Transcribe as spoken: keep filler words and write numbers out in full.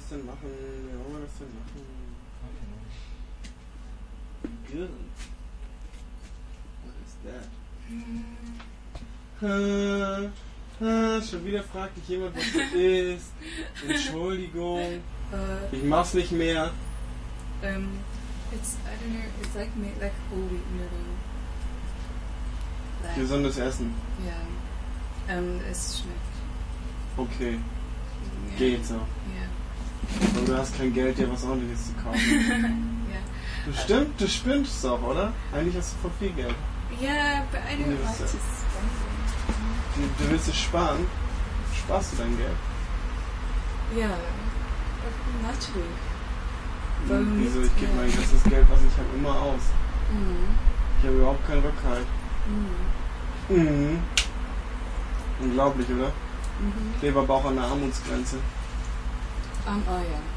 das denn machen? Wie wollen wir das denn machen? Good. What is that? Hm. Ah, schon wieder fragt dich jemand, was das ist. Entschuldigung. Uh, Ich mach's nicht mehr. um, it's, I don't know, it's like made like whole wheat noodle. Like, Gesundes Essen. ja. Um, es schmeckt. Okay, Ja. geht so. Ja. Und du hast kein Geld, dir was ordentliches zu kaufen. Ja. Du stimmt, du spinnst doch, oder? Eigentlich hast du voll viel Geld. Yeah, but I don't Nee, like was to ist spend it. Du, du willst es sparen. Sparst du dein Geld? Ja, natürlich. Warum Hm, wieso? nicht? Ich gebe Ja. mein ganzes Geld, was ich habe, immer aus. Mhm. Ich habe überhaupt keinen Rückhalt. Mhm. Mhm. Unglaublich, oder? Mhm. Ich lebe aber auch an der Armutsgrenze. Um, oh ja.